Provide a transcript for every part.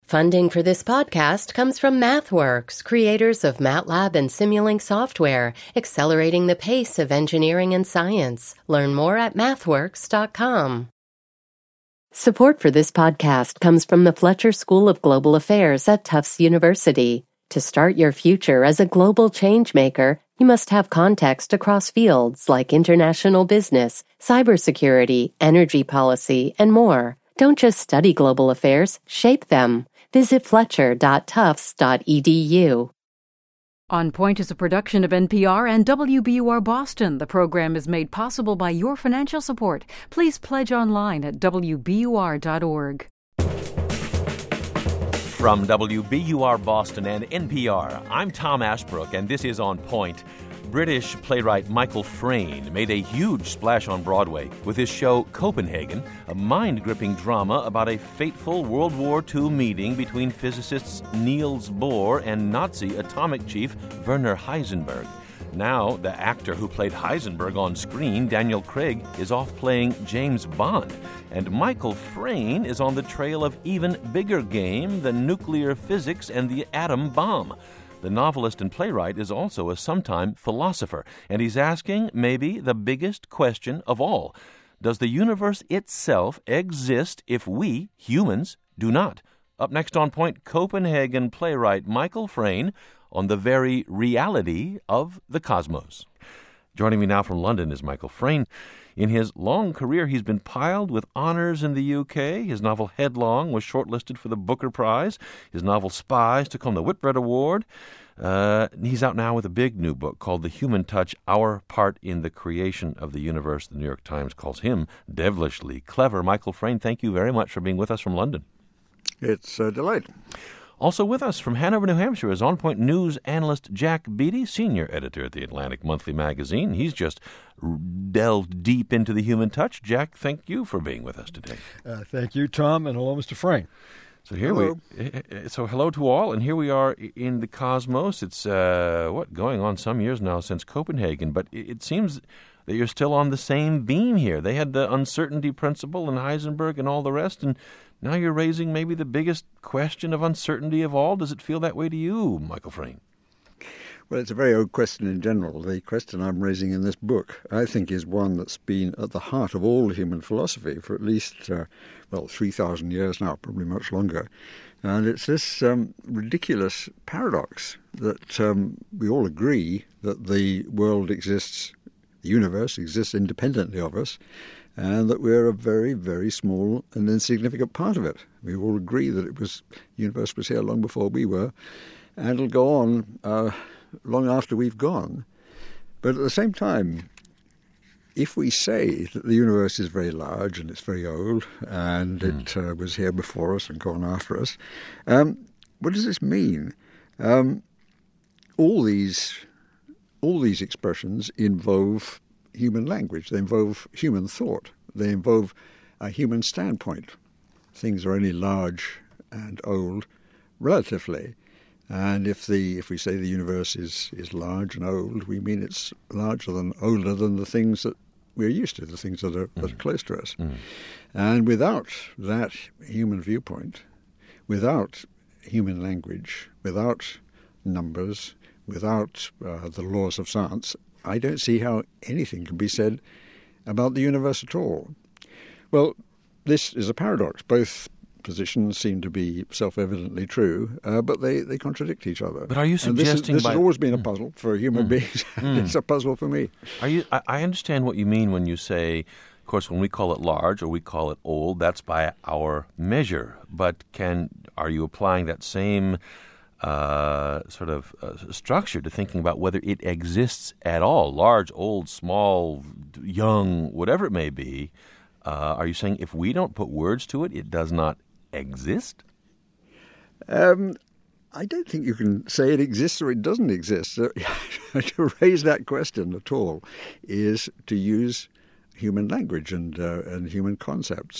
Funding for this podcast comes from MathWorks, creators of MATLAB and Simulink software, accelerating the pace of engineering and science. Learn more at mathworks.com. Support for this podcast comes from the Fletcher School of Global Affairs at Tufts University. To start your future as a global changemaker, you must have context across fields like international business, cybersecurity, energy policy, and more. Don't just study global affairs, shape them. Visit fletcher.tufts.edu. On Point is a production of NPR and WBUR Boston. The program is made possible by your financial support. Please pledge online at WBUR.org. From WBUR Boston and NPR, I'm Tom Ashbrook, and this is On Point. British playwright Michael Frayn made a huge splash on Broadway with his show Copenhagen, a mind-gripping drama about a fateful World War II meeting between physicists Niels Bohr and Nazi atomic chief Werner Heisenberg. Now, the actor who played Heisenberg on screen, Daniel Craig, is off playing James Bond. And Michael Frayn is on the trail of even bigger game than nuclear physics and the atom bomb. The novelist and playwright is also a sometime philosopher, and he's asking maybe the biggest question of all. Does the universe itself exist if we, humans, do not? Up next on Point, Copenhagen playwright Michael Frayn on the very reality of the cosmos. Joining me now from London is Michael Frayn. In his long career, he's been piled with honors in the UK. His novel Headlong was shortlisted for the Booker Prize. His novel Spies took home the Whitbread Award. He's out now with a big new book called The Human Touch, Our Part in the Creation of the Universe. The New York Times calls him devilishly clever. Michael Frayn, thank you very much for being with us from London. It's a delight. Also with us from Hanover, New Hampshire, is On Point News analyst Jack Beatty, senior editor at the Atlantic Monthly magazine. He's just delved deep into the human touch. Jack, thank you for being with us today. Thank you, Tom, and hello, Mr. Frayn. So hello to all, and here we are in the cosmos. It's going on some years now since Copenhagen, but it seems that you're still on the same beam here. They had the uncertainty principle and Heisenberg and all the rest, and now you're raising maybe the biggest question of uncertainty of all. Does it feel that way to you, Michael Frayn? Well, it's a very old question in general. The question I'm raising in this book, I think, is one that's been at the heart of all human philosophy for at least, 3,000 years now, probably much longer. And it's this ridiculous paradox that we all agree that the world exists, the universe exists independently of us, and that we're a very, very small and insignificant part of it. We all agree that the universe was here long before we were, and it'll go on long after we've gone. But at the same time, if we say that the universe is very large and it's very old, and it was here before us and gone after us, what does this mean? All these expressions involve human language. They involve human thought. They involve a human standpoint. Things are only large and old relatively. And if we say the universe is large and old, we mean it's older than the things that we're used to, the things that are close to us. And without that human viewpoint, without human language, without numbers, without the laws of science, I don't see how anything can be said about the universe at all. Well, this is a paradox. Both positions seem to be self-evidently true, but they contradict each other. But are you suggesting this has always been a puzzle for human beings. It's a puzzle for me. I understand what you mean when you say, of course, when we call it large or we call it old, that's by our measure. But are you applying that same structure to thinking about whether it exists at all, large, old, small, young, whatever it may be? Are you saying if we don't put words to it, it does not exist? I don't think you can say it exists or it doesn't exist. To raise that question at all is to use human language and human concepts.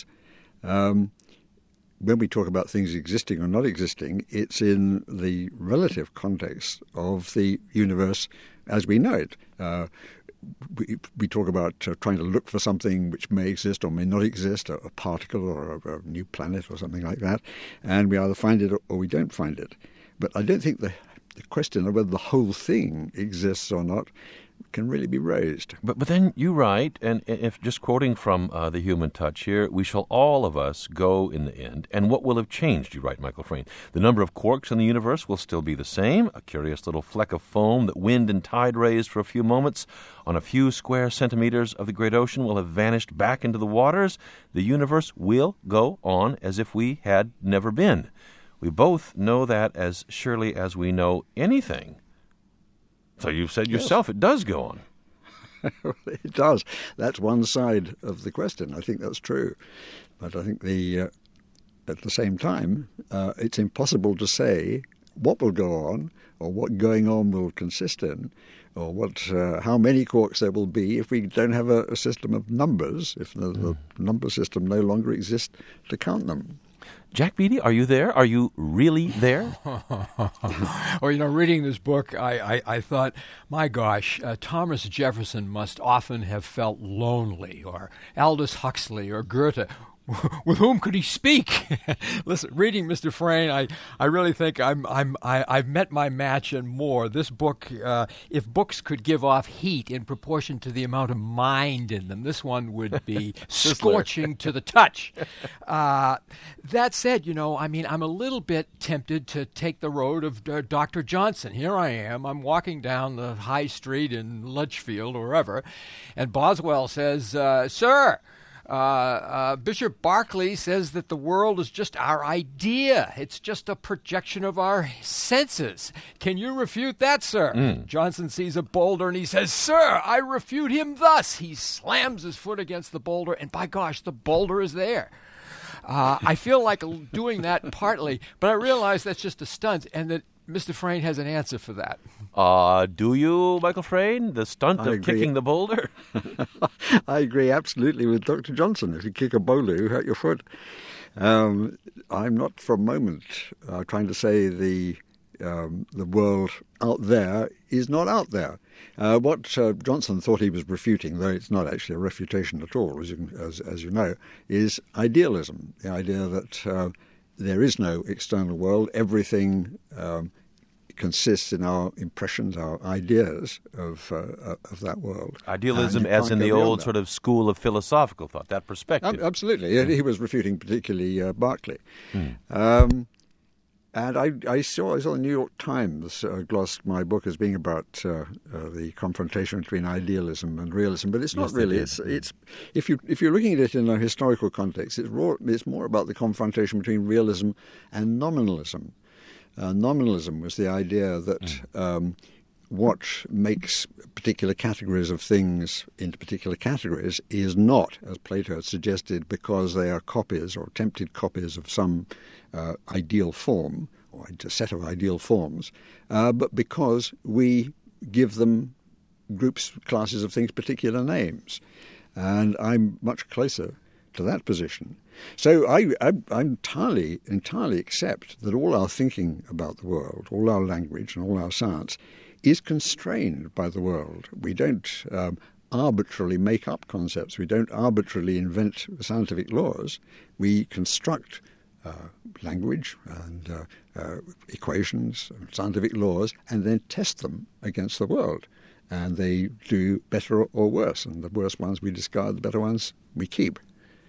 When we talk about things existing or not existing, it's in the relative context of the universe as we know it. we talk about trying to look for something which may exist or may not exist, a particle or a new planet or something like that, and we either find it or we don't find it. But I don't think the question of whether the whole thing exists or not can really be raised. But then you write, and if just quoting from The Human Touch here, we shall all of us go in the end, and what will have changed, you write, Michael Frayn? The number of quarks in the universe will still be the same, a curious little fleck of foam that wind and tide raised for a few moments on a few square centimeters of the great ocean will have vanished back into the waters. The universe will go on as if we had never been. We both know that as surely as we know anything. So you've said yourself, It does go on. It does. That's one side of the question. I think that's true. But I think at the same time, it's impossible to say what will go on or what going on will consist in or how many quarks there will be if we don't have a system of numbers, if the number system no longer exists to count them. Jack Beatty, are you there? Are you really there? Well, reading this book, I thought, my gosh, Thomas Jefferson must often have felt lonely, or Aldous Huxley, or Goethe. With whom could he speak? Listen, reading Mr. Frayn, I really think I've met my match and more. This book, if books could give off heat in proportion to the amount of mind in them, this one would be scorching to the touch. That said, I'm a little bit tempted to take the road of Dr. Johnson. Here I am. I'm walking down the high street in Litchfield or wherever, and Boswell says, "Sir, Bishop Berkeley says that the world is just our idea. It's just a projection of our senses. Can you refute that, sir?" Johnson sees a boulder and he says, "Sir, I refute him thus." He slams his foot against the boulder, and by gosh, the boulder is there. I feel like doing that partly, but I realize that's just a stunt and that Mr. Frayn has an answer for that. Do you, Michael Frayn? The stunt of kicking the boulder? I agree absolutely with Dr. Johnson. If you kick a boulder, you hurt your foot. I'm not for a moment trying to say the world out there is not out there. What Johnson thought he was refuting, though it's not actually a refutation at all, as you know, is idealism. The idea that there is no external world. Everything consists in our impressions, our ideas of that world. Idealism as in the old sort of school of philosophical thought, that perspective. Absolutely. He was refuting particularly Berkeley. And I saw the New York Times glossed my book as being about the confrontation between idealism and realism, but it's not really. It's if you're looking at it in a historical context, it's more about the confrontation between realism and nominalism. Nominalism was the idea that what makes particular categories of things into particular categories is not, as Plato had suggested, because they are copies or attempted copies of some ideal form or a set of ideal forms, but because we give them groups, classes of things, particular names. And I'm much closer to that position. So I entirely accept that all our thinking about the world, all our language and all our science is constrained by the world. We don't arbitrarily make up concepts. We don't arbitrarily invent scientific laws. We construct language and equations and scientific laws and then test them against the world. And they do better or worse. And the worse ones we discard, the better ones we keep.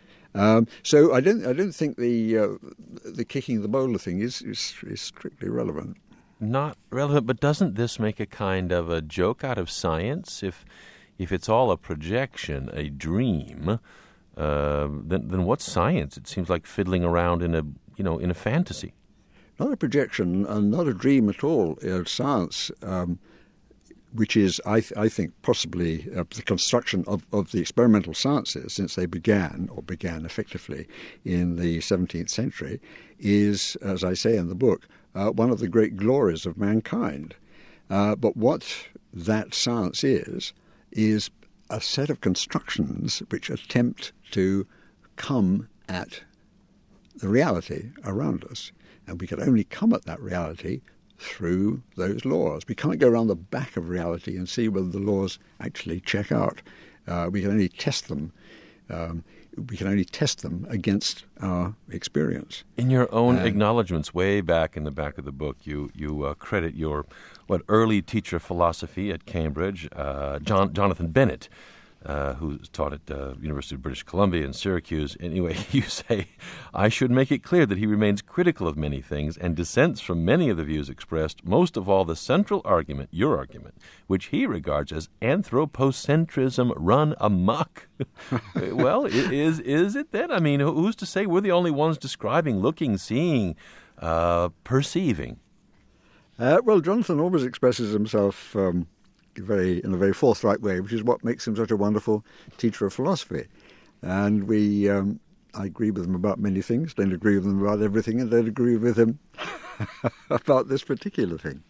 So I don't think the kicking the boulder thing is strictly relevant. Not relevant, but doesn't this make a kind of a joke out of science? If it's all a projection, a dream, then what's science? It seems like fiddling around in a fantasy. Not a projection, and not a dream at all. Science, which is, I think, possibly the construction of the experimental sciences since they began effectively in the 17th century, is, as I say in the book, one of the great glories of mankind. But what that science is a set of constructions which attempt to come at the reality around us. And we can only come at that reality through those laws. We can't go around the back of reality and see whether the laws actually check out. We can only test them. We can only test them against our experience. In your own acknowledgments, way back in the back of the book, you credit your early teacher of philosophy at Cambridge, Jonathan Bennett, who taught at University of British Columbia and Syracuse. Anyway, you say, I should make it clear that he remains critical of many things and dissents from many of the views expressed, most of all the central argument, your argument, which he regards as anthropocentrism run amok. Well, is it then? I mean, who's to say we're the only ones describing, looking, seeing, perceiving? Well, Jonathan always expresses himself in a very forthright way, which is what makes him such a wonderful teacher of philosophy. And I agree with him about many things, don't agree with him about everything, and don't agree with him about this particular thing.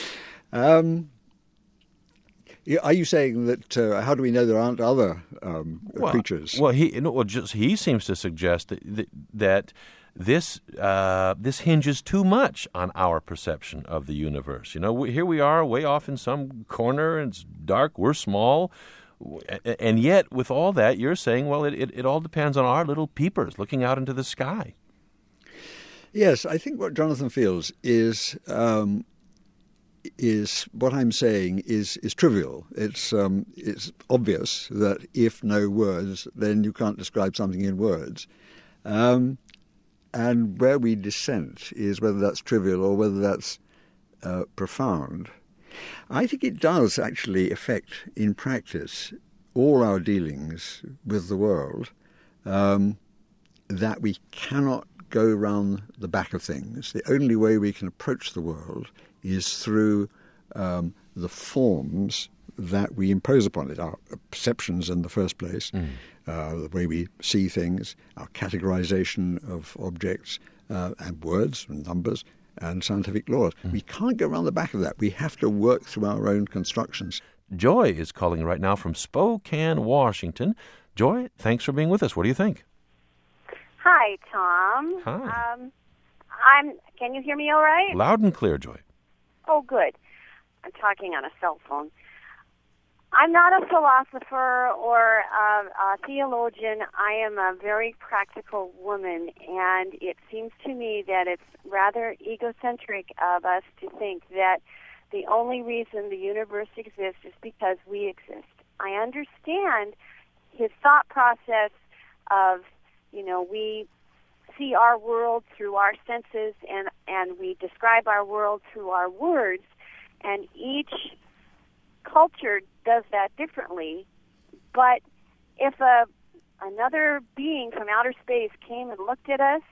Are you saying that, how do we know there aren't other creatures? Well, he seems to suggest that this hinges too much on our perception of the universe. Here we are way off in some corner, and it's dark, we're small, and yet with all that, you're saying, well, it all depends on our little peepers looking out into the sky. Yes, I think what Jonathan feels is what I'm saying is trivial. It's obvious that if no words, then you can't describe something in words. And where we dissent is whether that's trivial or whether that's profound. I think it does actually affect, in practice, all our dealings with the world, that we cannot go round the back of things. The only way we can approach the world is through the forms that we impose upon it, our perceptions in the first place, the way we see things, our categorization of objects and words and numbers and scientific laws. We can't go around the back of that. We have to work through our own constructions. Joy is calling right now from Spokane, Washington. Joy, thanks for being with us. What do you think? Hi, Tom. Hi. Can you hear me all right? Loud and clear, Joy. Oh, good. I'm talking on a cell phone. I'm not a philosopher or a theologian. I am a very practical woman, and it seems to me that it's rather egocentric of us to think that the only reason the universe exists is because we exist. I understand his thought process of, we see our world through our senses and we describe our world through our words, and each culture does that differently. But if another being from outer space came and looked at us,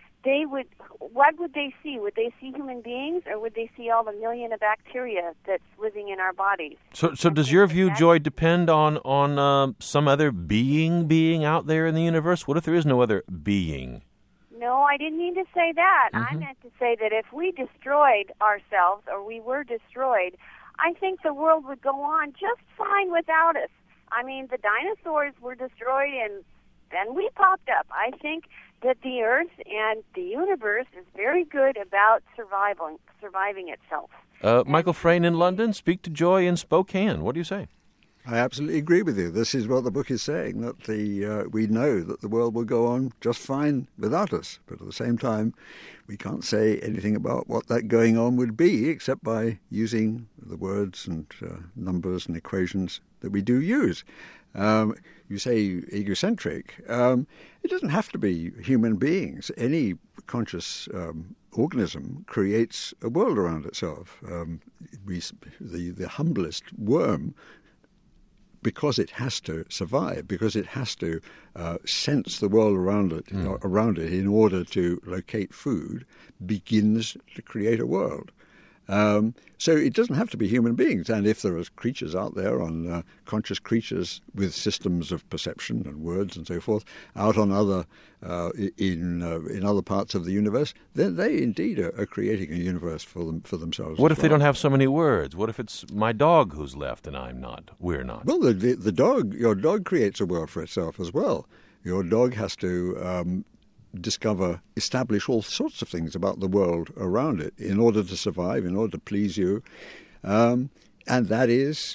what would they see? Would they see human beings, or would they see all the million of bacteria that's living in our bodies? So does your view, Joy, depend on some other being out there in the universe? What if there is no other being? No, I didn't mean to say that. I meant to say that if we destroyed ourselves, or we were destroyed, I think the world would go on just fine without us. I mean, the dinosaurs were destroyed and then we popped up. I think that the Earth and the universe is very good about surviving itself. Michael Frayn in London, speak to Joy in Spokane. What do you say? I absolutely agree with you. This is what the book is saying, that we know that the world will go on just fine without us. But at the same time, we can't say anything about what that going on would be except by using the words and numbers and equations that we do use. You say egocentric. It doesn't have to be human beings. Any conscious organism creates a world around itself. The humblest worm, because it has to survive, because it has to sense the world around it in order to locate food, begins to create a world. So it doesn't have to be human beings. And if there are creatures out there, conscious creatures with systems of perception and words and so forth, out on in other parts of the universe, then they indeed are creating a universe for themselves. What if they don't have so many words? What if it's my dog who's left and I'm not? We're not. Well, your dog creates a world for itself as well. Your dog has to establish all sorts of things about the world around it in order to survive, in order to please you. And it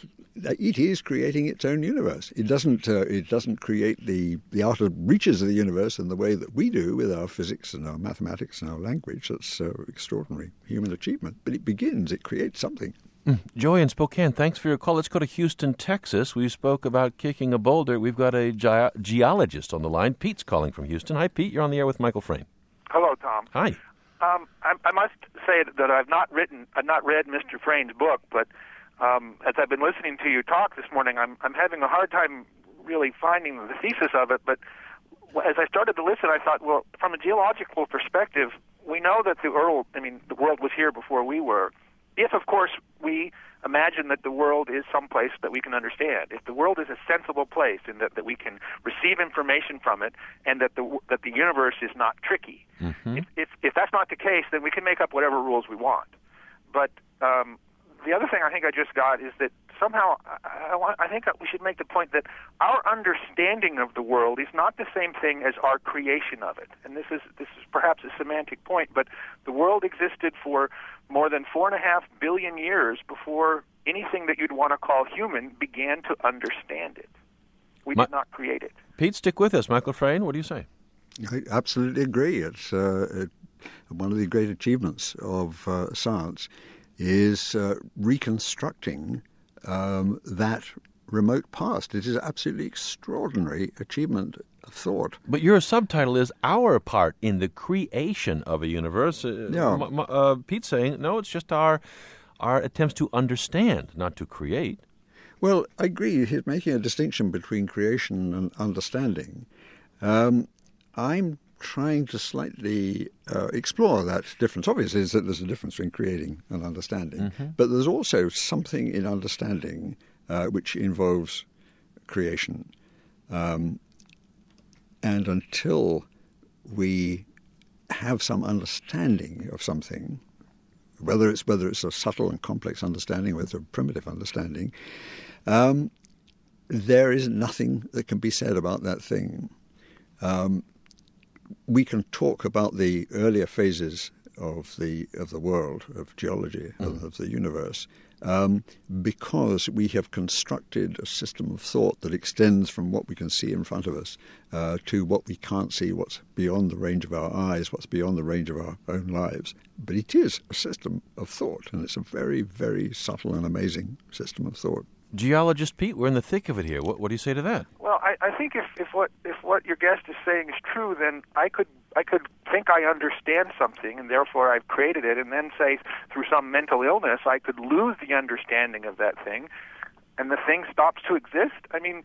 is creating its own universe. It doesn't create the outer reaches of the universe in the way that we do with our physics and our mathematics and our language. That's extraordinary human achievement. But it creates something. Joy in Spokane, thanks for your call. Let's go to Houston, Texas. We spoke about kicking a boulder. We've got a geologist on the line. Pete's calling from Houston. Hi, Pete. You're on the air with Michael Frayne. Hello, Tom. Hi. I must say that I've not read Mr. Frayne's book, but as I've been listening to you talk this morning, I'm having a hard time really finding the thesis of it. But as I started to listen, I thought, well, from a geological perspective, we know that the world was here before we were. If, of course, we imagine that the world is someplace that we can understand, if the world is a sensible place and that we can receive information from it, and that the universe is not tricky. Mm-hmm. If that's not the case, then we can make up whatever rules we want. But the other thing I think I just got is that somehow I think we should make the point that our understanding of the world is not the same thing as our creation of it. And this is perhaps a semantic point, but the world existed for more than 4.5 billion years before anything that you'd want to call human began to understand it. We did not create it. Pete, stick with us. Michael Frayne, what do you say? I absolutely agree. It's one of the great achievements of science is reconstructing that remote past. It is an absolutely extraordinary achievement of thought. But your subtitle is Our Part in the Creation of a Universe. Pete's saying, no, it's just our attempts to understand, not to create. Well, I agree. He's making a distinction between creation and understanding. I'm trying to slightly explore that difference. Obviously, there's a difference between creating and understanding, mm-hmm. but there's also something in understanding which involves creation. And until we have some understanding of something, whether it's a subtle and complex understanding or it's a primitive understanding, there is nothing that can be said about that thing. We can talk about the earlier phases of the world, of geology, of the universe, because we have constructed a system of thought that extends from what we can see in front of us to what we can't see, what's beyond the range of our eyes, what's beyond the range of our own lives. But it is a system of thought, and it's a very, very subtle and amazing system of thought. Geologist Pete, we're in the thick of it here. What do you say to that? Well, I think if what your guest is saying is true, then I could think I understand something, and therefore I've created it, and then say through some mental illness I could lose the understanding of that thing, and the thing stops to exist. I mean,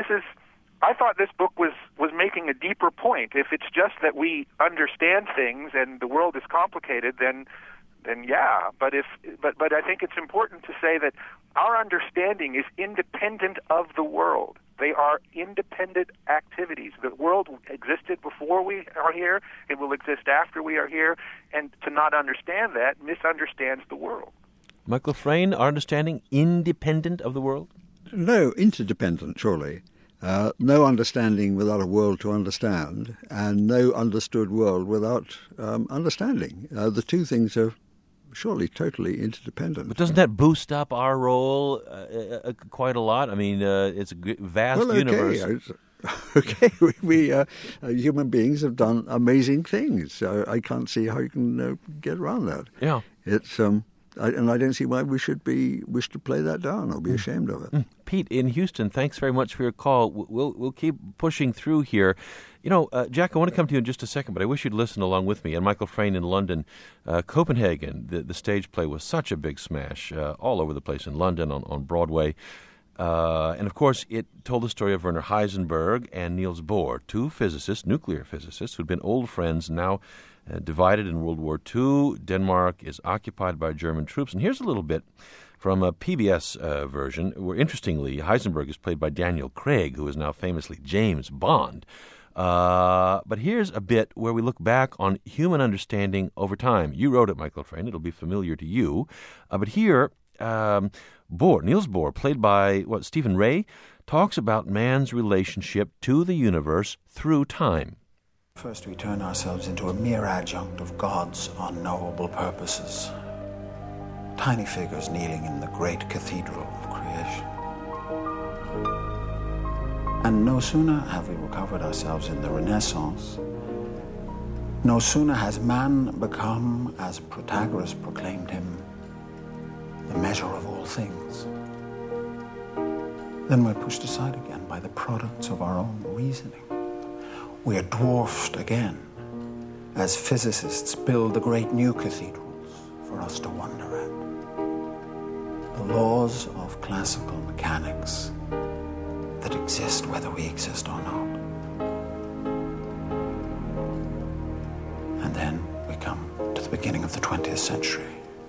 I thought this book was making a deeper point. If it's just that we understand things and the world is complicated, then yeah. But I think it's important to say that our understanding is independent of the world. They are independent activities. The world existed before we are here. It will exist after we are here. And to not understand that misunderstands the world. Michael Frayne, our understanding independent of the world? No, interdependent, surely. No understanding without a world to understand, and no understood world without understanding. The two things are surely totally interdependent. But doesn't that boost up our role quite a lot? I mean, it's a vast universe. Okay, we human beings have done amazing things. I can't see how you can get around that. Yeah, it's and I don't see why we should wish to play that down or be ashamed of it. Pete in Houston, thanks very much for your call. We'll keep pushing through here. You know, Jack, I want to come to you in just a second, but I wish you'd listen along with me. And Michael Frayne in London, Copenhagen, the stage play was such a big smash all over the place in London, on Broadway. And, of course, it told the story of Werner Heisenberg and Niels Bohr, two physicists, nuclear physicists, who'd been old friends, now divided in World War II. Denmark is occupied by German troops. And here's a little bit from a PBS version, where, interestingly, Heisenberg is played by Daniel Craig, who is now famously James Bond. But here's a bit where we look back on human understanding over time. You wrote it, Michael Frayne. It'll be familiar to you. But here, Niels Bohr, played by Stephen Ray, talks about man's relationship to the universe through time. First, we turn ourselves into a mere adjunct of God's unknowable purposes. Tiny figures kneeling in the great cathedral of creation. And no sooner have we recovered ourselves in the Renaissance, no sooner has man become, as Protagoras proclaimed him, the measure of all things, then we're pushed aside again by the products of our own reasoning. We are dwarfed again as physicists build the great new cathedrals for us to wonder at. The laws of classical mechanics that exist whether we exist or not. And then we come to the beginning of the 20th century.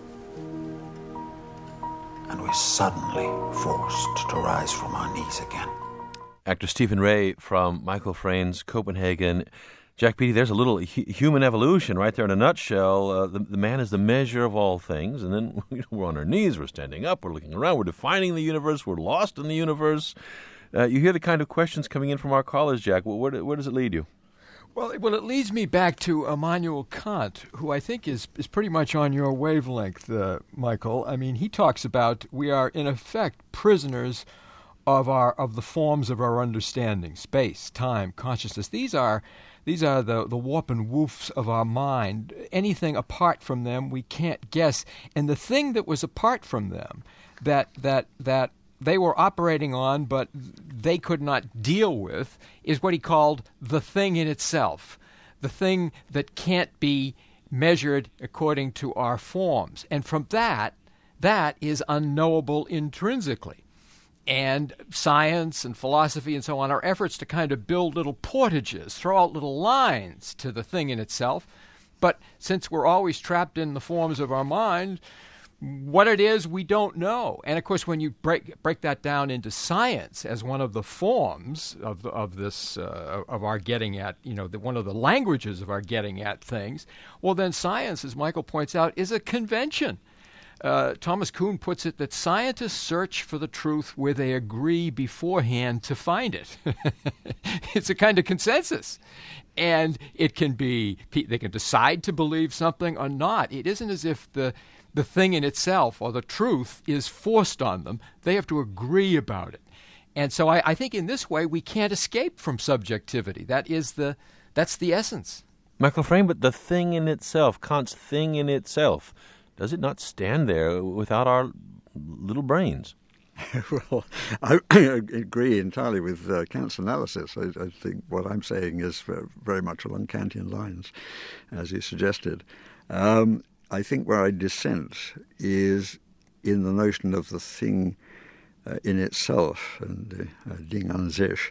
And we're suddenly forced to rise from our knees again. Actor Stephen Rea from Michael Frayn's Copenhagen. Jack Beatty, there's a little human evolution right there in a nutshell. The man is the measure of all things, and then we're on our knees, we're standing up, we're looking around, we're defining the universe, we're lost in the universe. You hear the kind of questions coming in from our callers, Jack. Where does it lead you? Well, it leads me back to Immanuel Kant, who I think is pretty much on your wavelength, Michael. I mean, he talks about we are, in effect, prisoners of the forms of our understanding, space, time, consciousness. These are the warp and woofs of our mind. Anything apart from them, we can't guess. And the thing that was apart from them, that they were operating on, but they could not deal with, is what he called the thing in itself, the thing that can't be measured according to our forms. And from that is unknowable intrinsically. And science and philosophy and so on are efforts to kind of build little portages, throw out little lines to the thing in itself. But since we're always trapped in the forms of our mind, what it is, we don't know. And of course, when you break that down into science as one of the forms of our getting at, one of the languages of our getting at things, well, then science, as Michael points out, is a convention. Thomas Kuhn puts it that scientists search for the truth where they agree beforehand to find it. It's a kind of consensus. And it can be, they can decide to believe something or not. It isn't as if the thing in itself or the truth is forced on them. They have to agree about it. And so I think in this way we can't escape from subjectivity. That's the essence. Michael Frayn, but the thing in itself, Kant's thing in itself, does it not stand there without our little brains? Well, I agree entirely with Kant's analysis. I think what I'm saying is very much along Kantian lines, as you suggested. I think where I dissent is in the notion of the thing in itself, and Ding an sich,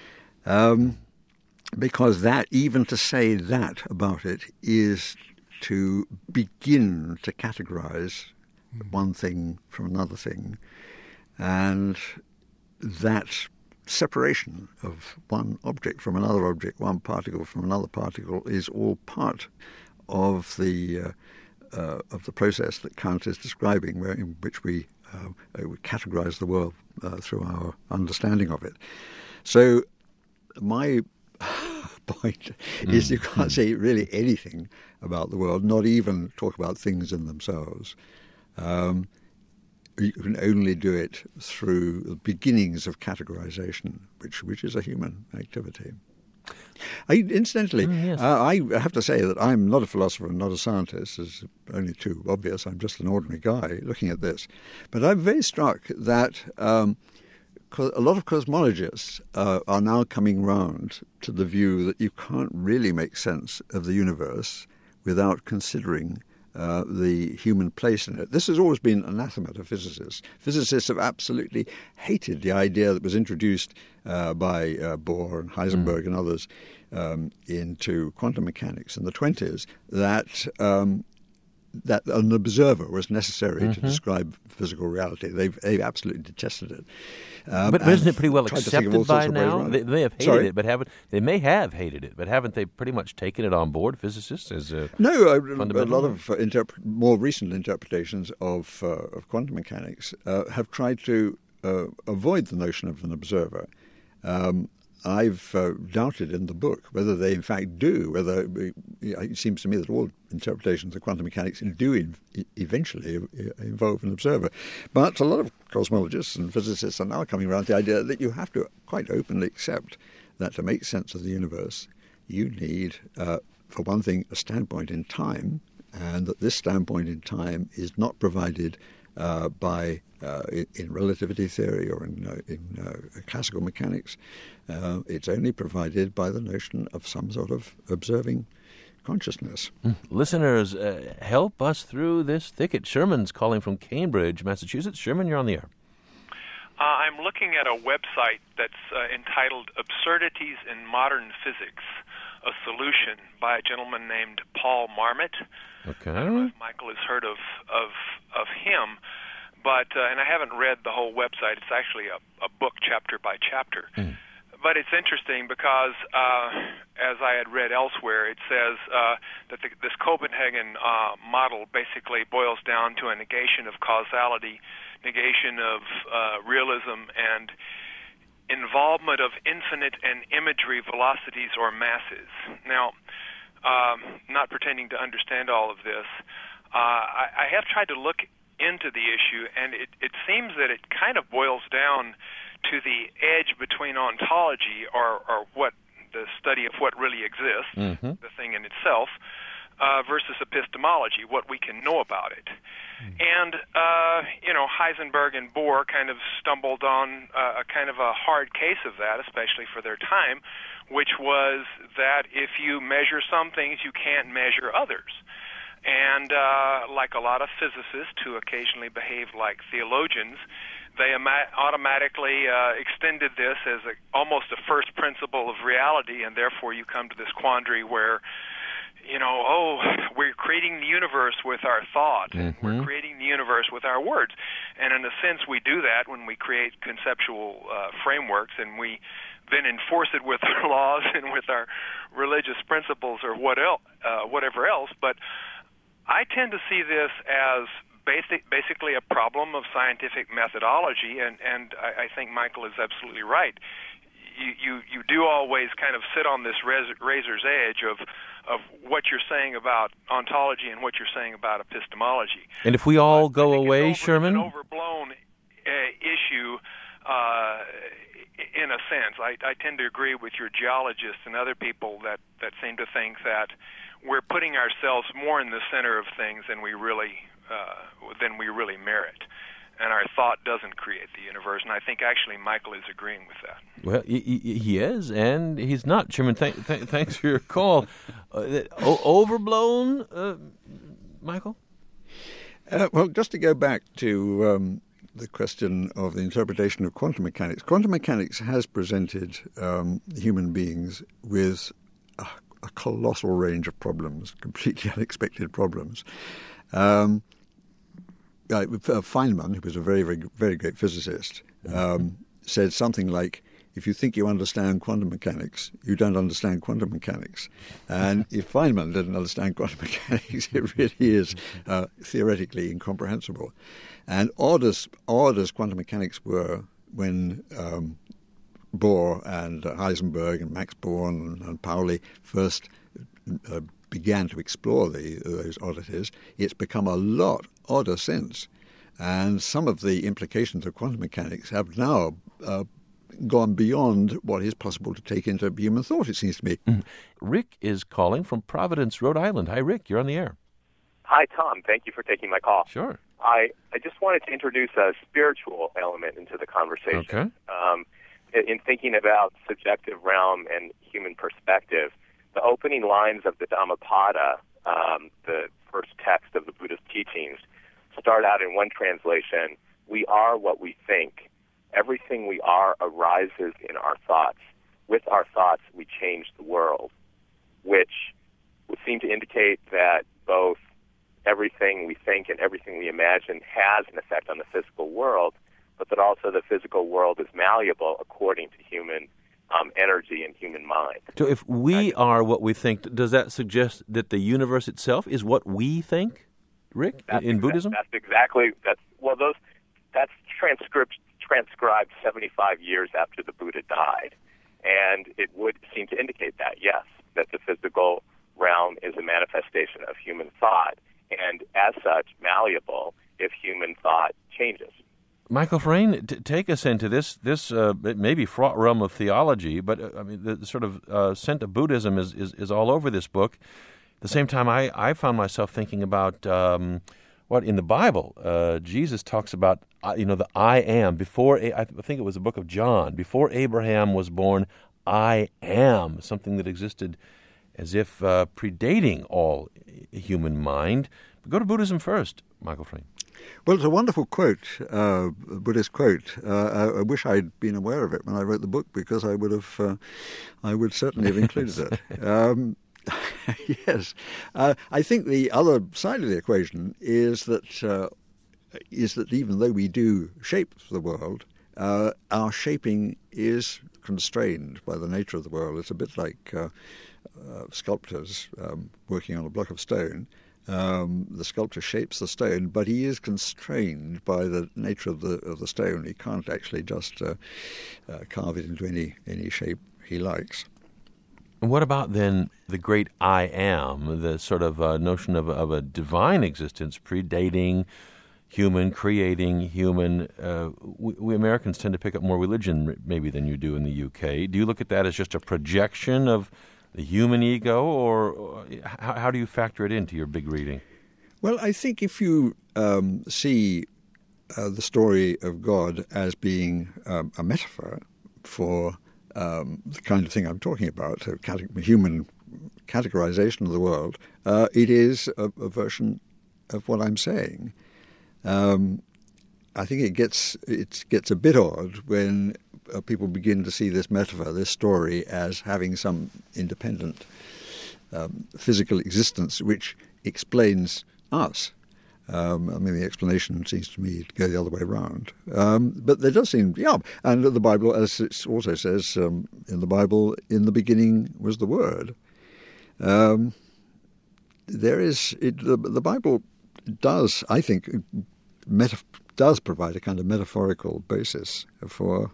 because that, even to say that about it, is to begin to categorize one thing from another thing. And that separation of one object from another object, one particle from another particle, is all part of the process that Kant is describing, in which we categorize the world through our understanding of it. So my point is you can't say really anything about the world, not even talk about things in themselves. You can only do it through the beginnings of categorization, which is a human activity. Incidentally, I have to say that I'm not a philosopher and not a scientist. It's only too obvious. I'm just an ordinary guy looking at this. But I'm very struck that a lot of cosmologists are now coming round to the view that you can't really make sense of the universe without considering the human place in it. This has always been anathema to physicists. Physicists have absolutely hated the idea that was introduced by Bohr and Heisenberg and others into quantum mechanics in the 1920s, that an observer was necessary to describe physical reality. They've absolutely detested it. But isn't it pretty well accepted by now? They may have hated it, but haven't they pretty much taken it on board, physicists, as No, a lot of more recent interpretations of quantum mechanics have tried to avoid the notion of an observer. I've doubted in the book whether they in fact do, whether it seems to me that all interpretations of quantum mechanics do eventually involve an observer. But a lot of cosmologists and physicists are now coming around to the idea that you have to quite openly accept that to make sense of the universe, you need, for one thing, a standpoint in time, and that this standpoint in time is not provided by in relativity theory or in classical mechanics. It's only provided by the notion of some sort of observing consciousness. Listeners, help us through this thicket. Sherman's calling from Cambridge, Massachusetts. Sherman, you're on the air. I'm looking at a website that's entitled Absurdities in Modern Physics, a Solution, by a gentleman named Paul Marmot. Okay. I don't know if Michael has heard of him, but and I haven't read the whole website. It's actually a book chapter by chapter. But it's interesting because, as I had read elsewhere, it says that this Copenhagen model basically boils down to a negation of causality, negation of realism, and involvement of infinite and imagery velocities or masses. Now, not pretending to understand all of this, I have tried to look into the issue, and it seems that it kind of boils down to the edge between ontology, or what the study of what really exists, the thing in itself, versus epistemology, what we can know about it. And, Heisenberg and Bohr kind of stumbled on a kind of a hard case of that, especially for their time, which was that if you measure some things, you can't measure others. And like a lot of physicists who occasionally behave like theologians, they automatically extended this as almost a first principle of reality, and therefore you come to this quandary where, we're creating the universe with our thought, and we're creating the universe with our words. And in a sense, we do that when we create conceptual frameworks, and we then enforce it with our laws and with our religious principles or whatever else. But I tend to see this as basically a problem of scientific methodology, and I think Michael is absolutely right. You do always kind of sit on this razor's edge of what you're saying about ontology and what you're saying about epistemology. And if we all go away, Sherman? It's an overblown issue in a sense. I tend to agree with your geologists and other people that seem to think that we're putting ourselves more in the center of things than we really merit. And our thought doesn't create the universe, and I think actually Michael is agreeing with that. Well, he is, and he's not. Sherman, thanks for your call. Overblown, Michael? Well, just to go back to the question of the interpretation of quantum mechanics. Quantum mechanics has presented human beings with a colossal range of problems, completely unexpected problems. Feynman, who was a very, very, very great physicist, said something like, if you think you understand quantum mechanics, you don't understand quantum mechanics. And if Feynman didn't understand quantum mechanics, it really is theoretically incomprehensible. And odd as quantum mechanics were when Bohr and Heisenberg and Max Born and Pauli first began to explore those oddities, it's become a lot odder since. And some of the implications of quantum mechanics have now gone beyond what is possible to take into human thought, it seems to me. Rick is calling from Providence, Rhode Island. Hi, Rick. You're on the air. Hi, Tom. Thank you for taking my call. Sure. I just wanted to introduce a spiritual element into the conversation. Okay. In thinking about subjective realm and human perspective, the opening lines of the Dhammapada, the first text of the Buddha's teachings, start out in one translation, we are what we think. Everything we are arises in our thoughts. With our thoughts, we change the world, which would seem to indicate that both everything we think and everything we imagine has an effect on the physical world, but that also the physical world is malleable according to human energy and human mind. So if we are what we think, does that suggest that the universe itself is what we think, Rick, in Buddhism? That's transcribed 75 years after the Buddha died. And it would seem to indicate that, yes, that the physical realm is a manifestation of human thought, and as such, malleable if human thought changes. Michael Frayn, take us into this maybe fraught realm of theology, but I mean the sort of scent of Buddhism is all over this book. At the same time, I found myself thinking about what in the Bible Jesus talks about. The I am. Before I think it was the book of John. Before Abraham was born, I am, something that existed as if predating all human mind. But go to Buddhism first, Michael Frayn. Well, it's a wonderful quote, a Buddhist quote. I wish I'd been aware of it when I wrote the book, because I would certainly have included it. Yes. I think the other side of the equation is that even though we do shape the world, our shaping is constrained by the nature of the world. It's a bit like sculptors working on a block of stone. The sculptor shapes the stone, but he is constrained by the nature of the stone. He can't actually just carve it into any shape he likes. And what about then the great I am, the sort of notion of a divine existence predating human, creating human? We Americans tend to pick up more religion maybe than you do in the UK. Do you look at that as just a projection of the human ego, or how do you factor it into your big reading? Well, I think if you see the story of God as being a metaphor for the kind of thing I'm talking about, human categorization of the world, it is a version of what I'm saying. I think it gets a bit odd when people begin to see this metaphor, this story, as having some independent physical existence which explains us. The explanation seems to me to go the other way around. But there does seem, and the Bible, as it also says in the Bible, in the beginning was the Word. The Bible does, I think, does provide a kind of metaphorical basis for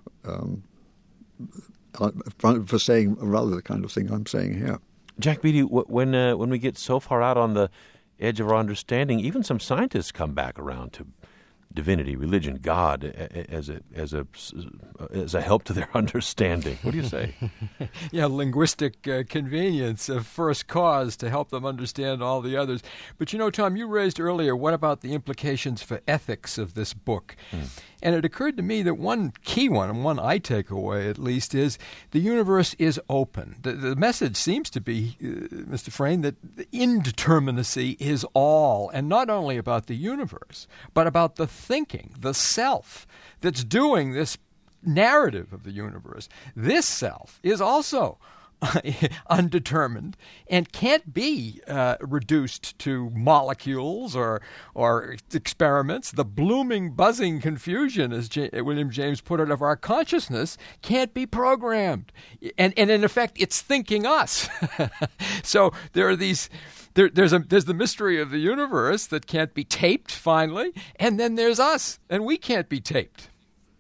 saying rather the kind of thing I'm saying here. Jack Beatty, when we get so far out on the edge of our understanding, even some scientists come back around to divinity, religion, God as a help to their understanding. What do you say? Linguistic convenience of first cause to help them understand all the others. But Tom, you raised earlier, what about the implications for ethics of this book? And it occurred to me that one key one, and one I take away at least, is the universe is open. The message seems to be, Mr. Frayn, that the indeterminacy is all, and not only about the universe, but about the thinking, the self that's doing this narrative of the universe. This self is also undetermined and can't be reduced to molecules or experiments. The blooming, buzzing confusion, as William James put it, of our consciousness can't be programmed. And in effect, it's thinking us. So there are these... There's the mystery of the universe that can't be taped, finally, and then there's us, and we can't be taped.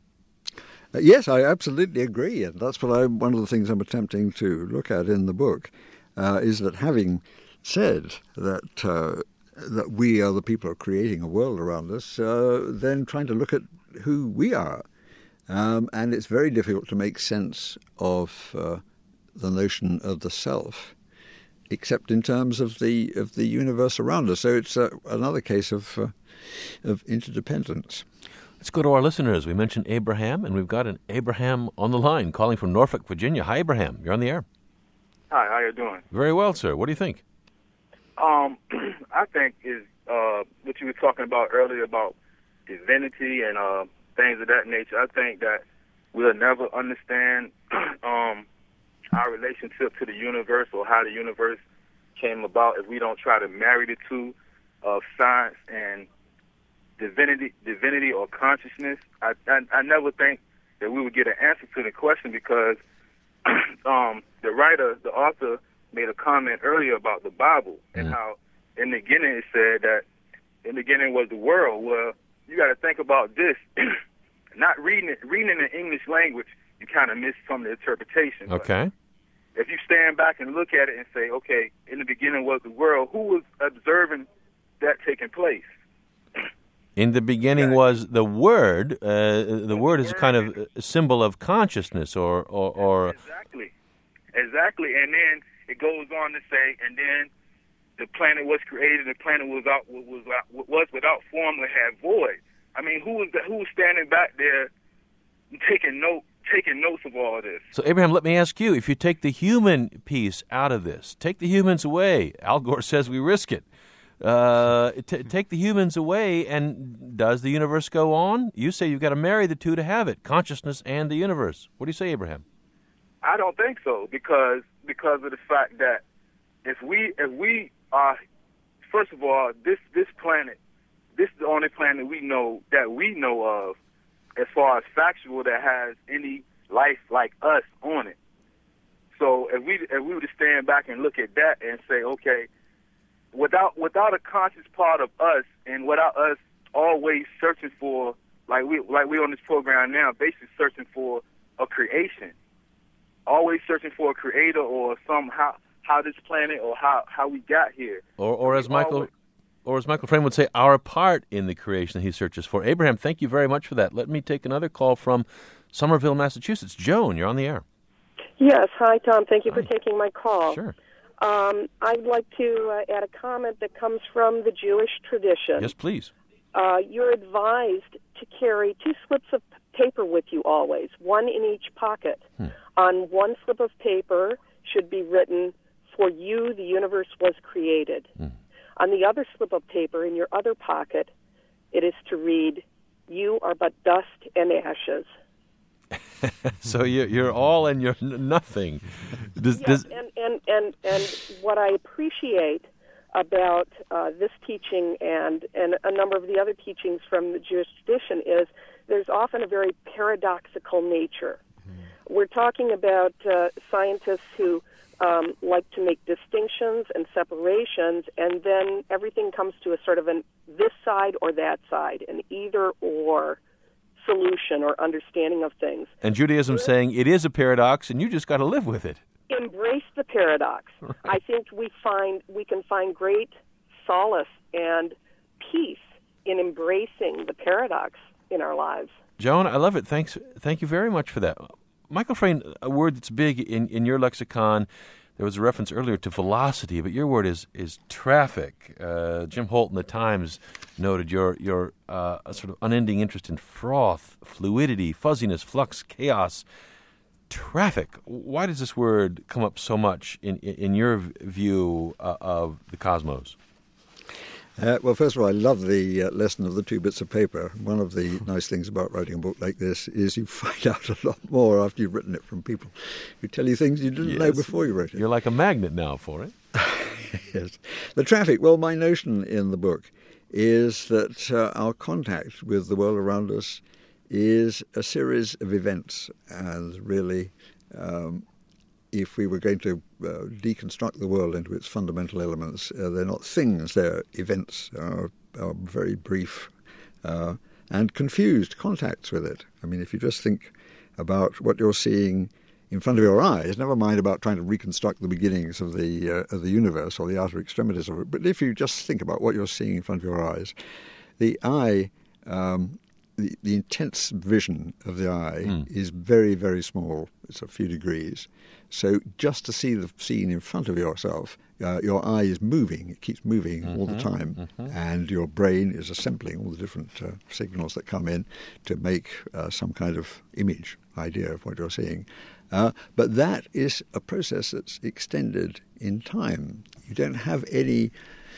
Yes, I absolutely agree, and that's one of the things I'm attempting to look at in the book, is that having said that we are the people who are creating a world around us, then trying to look at who we are. And it's very difficult to make sense of the notion of the self, except in terms of the universe around us. So it's another case of interdependence. Let's go to our listeners. We mentioned Abraham, and we've got an Abraham on the line calling from Norfolk, Virginia. Hi, Abraham. You're on the air. Hi, how you doing? Very well, sir. What do you think? I think is what you were talking about earlier about divinity and things of that nature. I think that we'll never understand our relationship to the universe or how the universe came about if we don't try to marry the two of science and divinity or consciousness. I never think that we would get an answer to the question, because the author made a comment earlier about the Bible and how in the beginning it said that in the beginning was the world. Well, you got to think about this. Not reading it in the English language, you kind of miss some of the interpretation. Okay. But if you stand back and look at it and say, okay, in the beginning was the world, who was observing that taking place? In the beginning was the Word. The Word is a kind of symbol of consciousness, or Exactly. And then it goes on to say, and then the planet was created. The planet was without form and had void. I mean, who was standing back there taking notes of all this? So, Abraham, let me ask you: if you take the human piece out of this, take the humans away. Al Gore says we risk it. Take the humans away, and does the universe go on? You say you've got to marry the two to have it: consciousness and the universe. What do you say, Abraham? I don't think so, because of the fact that if we are, first of all, this planet, this is the only planet we know of, as far as factual, that has any life like us on it. So if we were to stand back and look at that and say, okay, without a conscious part of us, and without us always searching for, like we on this program now, basically searching for a creation, always searching for a creator, or somehow how this planet, or how we got here, or as Michael Frame would say, our part in the creation that he searches for. Abraham, thank you very much for that. Let me take another call from Somerville, Massachusetts. Joan, you're on the air. Yes, hi Tom. Thank you for taking my call. Sure. I'd like to add a comment that comes from the Jewish tradition. Yes, please. You're advised to carry 2 slips of paper with you always, one in each pocket. On one slip of paper should be written, "For you the universe was created." On the other slip of paper in your other pocket, it is to read, "You are but dust and ashes." So you're all and you're nothing. And what I appreciate about this teaching and a number of the other teachings from the Jewish tradition is there's often a very paradoxical nature. We're talking about scientists who like to make distinctions and separations, and then everything comes to a sort of this side or that side, an either-or solution or understanding of things. And Judaism saying it is a paradox, and you just got to live with it. Embrace the paradox. Right. I think we can find great solace and peace in embracing the paradox in our lives. Joan, I love it. Thank you very much for that. Michael Frayne, a word that's big in your lexicon. There was a reference earlier to velocity, but your word is traffic. Jim Holt in the Times noted your sort of unending interest in froth, fluidity, fuzziness, flux, chaos, traffic. Why does this word come up so much in your view of the cosmos? Well, first of all, I love the lesson of the 2 bits of paper. One of the nice things about writing a book like this is you find out a lot more after you've written it from people who tell you things you didn't know before you wrote it. You're like a magnet now for it. Yes. The traffic, well, my notion in the book is that our contact with the world around us is a series of events, and really if we were going to deconstruct the world into its fundamental elements, they're not things, they're events, are very brief and confused contacts with it. I mean, if you just think about what you're seeing in front of your eyes, never mind about trying to reconstruct the beginnings of the universe or the outer extremities of it, but if you just think about what you're seeing in front of your eyes, the eye, the intense vision of the eye is very, very small. It's a few degrees. So just to see the scene in front of yourself, your eye is moving. It keeps moving all the time. And your brain is assembling all the different signals that come in to make some kind of image, idea of what you're seeing. But that is a process that's extended in time. You don't have any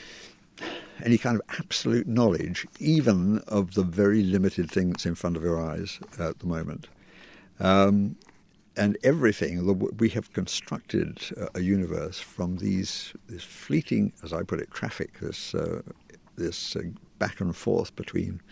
kind of absolute knowledge, even of the very limited thing that's in front of your eyes at the moment. And everything, we have constructed a universe from this fleeting, as I put it, traffic, this back and forth between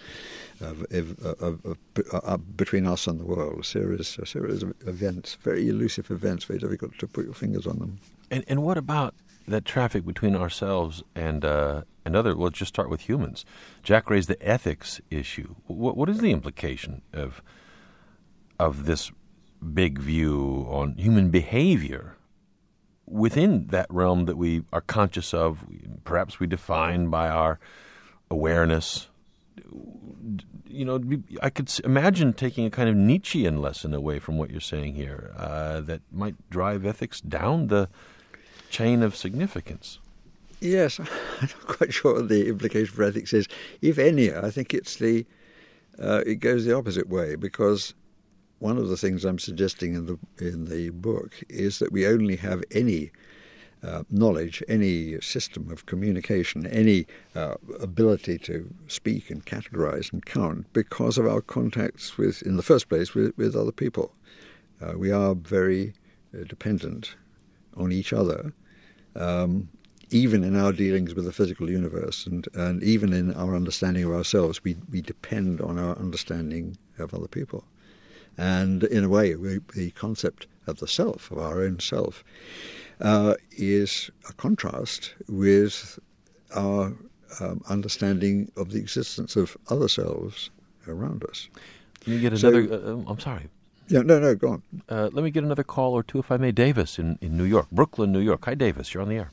us and the world, a series of events, very elusive events, very difficult to put your fingers on them. And what about that traffic between ourselves and other? Well, let's just start with humans. Jack raised the ethics issue. What is the implication of this big view on human behavior within that realm that we are conscious of, perhaps we define by our awareness. You know, I could imagine taking a kind of Nietzschean lesson away from what you're saying here that might drive ethics down the chain of significance. Yes, I'm not quite sure what the implication for ethics is. If any, I think it's it goes the opposite way, because one of the things I'm suggesting in the book is that we only have any knowledge, any system of communication, any ability to speak and categorize and count because of our contacts with, in the first place, with other people. We are very dependent on each other, even in our dealings with the physical universe, and even in our understanding of ourselves. We depend on our understanding of other people. And in a way, the concept of the self, of our own self, is a contrast with our understanding of the existence of other selves around us. Can you get another... I'm sorry. Yeah, no, go on. Let me get another call or two, if I may. Davis in New York, Brooklyn, New York. Hi, Davis. You're on the air.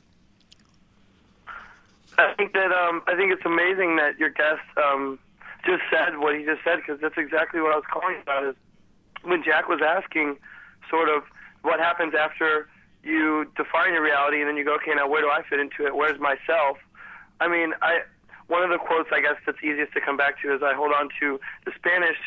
I think it's amazing that your guest just said what he just said, because that's exactly what I was calling about. Is when Jack was asking sort of what happens after you define your reality and then you go, okay, now where do I fit into it? Where's myself? I mean, one of the quotes I guess that's easiest to come back to is I hold on to the Spanish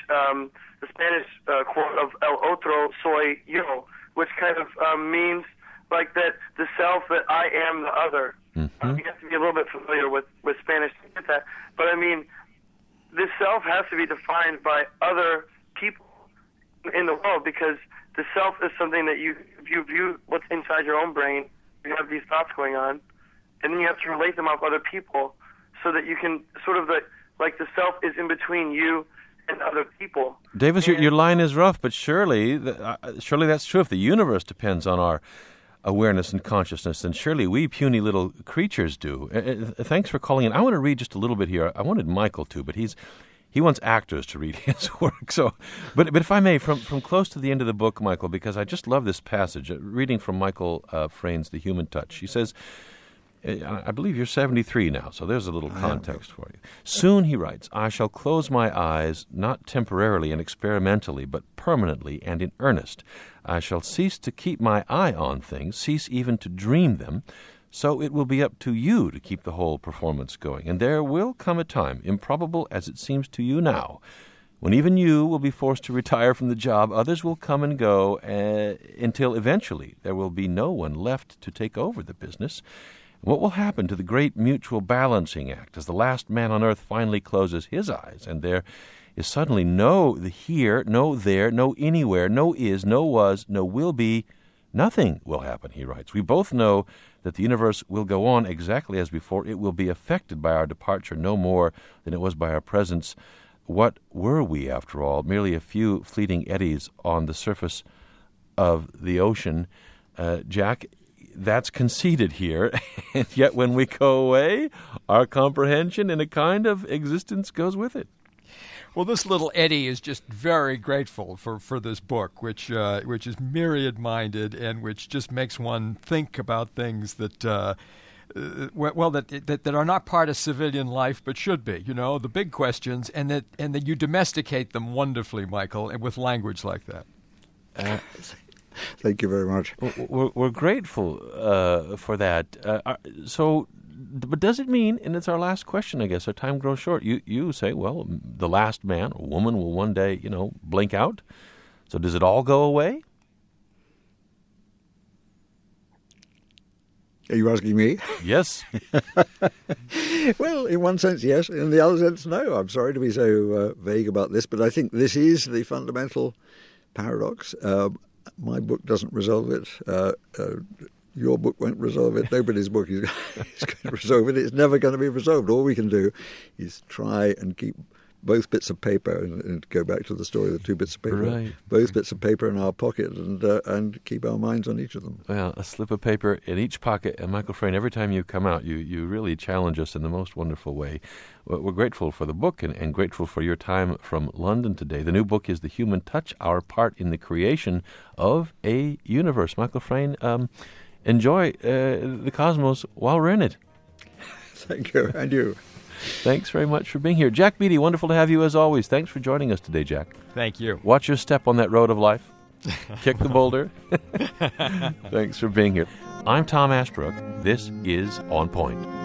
quote of El otro soy yo, which kind of means like that the self, that I am the other. Mm-hmm. You have to be a little bit familiar with Spanish to get that. But I mean, this self has to be defined by other people in the world, because the self is something that you view what's inside your own brain. You have these thoughts going on, and then you have to relate them off other people so that you can sort of the self is in between you and other people. Davis, your line is rough, but surely that's true. If the universe depends on our awareness and consciousness, then surely we puny little creatures do. Thanks for calling in. I want to read just a little bit here. I wanted Michael to, but he wants actors to read his work. So, but if I may, from close to the end of the book, Michael, because I just love this passage, reading from Michael Frayn's The Human Touch. He says, I believe you're 73 now, so there's a little context for you. Soon, he writes, I shall close my eyes, not temporarily and experimentally, but permanently and in earnest. I shall cease to keep my eye on things, cease even to dream them, so it will be up to you to keep the whole performance going. And there will come a time, improbable as it seems to you now, when even you will be forced to retire from the job. Others will come and go until eventually there will be no one left to take over the business. What will happen to the great mutual balancing act as the last man on earth finally closes his eyes and there is suddenly no here, no there, no anywhere, no is, no was, no will be? Nothing will happen, he writes. We both know that the universe will go on exactly as before. It will be affected by our departure no more than it was by our presence. What were we, after all? Merely a few fleeting eddies on the surface of the ocean. Jack, that's conceded here, and yet when we go away, our comprehension and a kind of existence goes with it. Well, this little Eddie is just very grateful for this book, which is myriad-minded and which just makes one think about things that that are not part of civilian life but should be. You know, the big questions, and that you domesticate them wonderfully, Michael, and with language like that. Thank you very much. We're grateful for that. But does it mean, and it's our last question, I guess, our time grows short, you say, well, the last man or woman will one day, blink out. So does it all go away? Are you asking me? Yes. Well, in one sense, yes. In the other sense, no. I'm sorry to be so vague about this, but I think this is the fundamental paradox. My book doesn't resolve it. Your book won't resolve it. Nobody's book is going to resolve it. It's never going to be resolved. All we can do is try and keep both bits of paper, and go back to the story of the two bits of paper, right. both bits of paper in our pocket, and keep our minds on each of them. Well, a slip of paper in each pocket. And Michael Frayn, every time you come out, you really challenge us in the most wonderful way. We're grateful for the book and grateful for your time from London today. The new book is The Human Touch, Our Part in the Creation of a Universe. Michael Frayn, enjoy the cosmos while we're in it. Thank you, and you. Thanks very much for being here. Jack Beatty, wonderful to have you as always. Thanks for joining us today, Jack. Thank you. Watch your step on that road of life. Kick the boulder. Thanks for being here. I'm Tom Ashbrook. This is On Point.